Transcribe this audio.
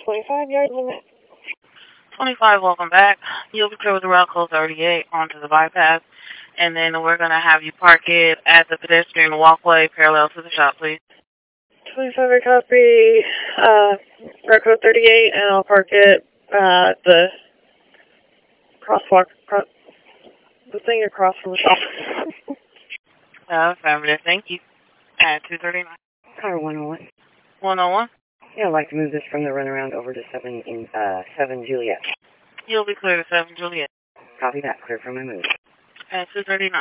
25 yard limit. 25, welcome back. You'll be clear with around code 38 onto the bypass, and then we're going to have you park it at the pedestrian walkway parallel to the shop, please. 25, I copy. Route code 38, and I'll park it at the crosswalk, the thing across from the shop. Affirmative, thank you. At 239. Car 101. 101. Yeah, I'd like to move this from the runaround over to 7 Juliet. You'll be clear to 7 Juliet. Copy that. Clear for my move. At 239.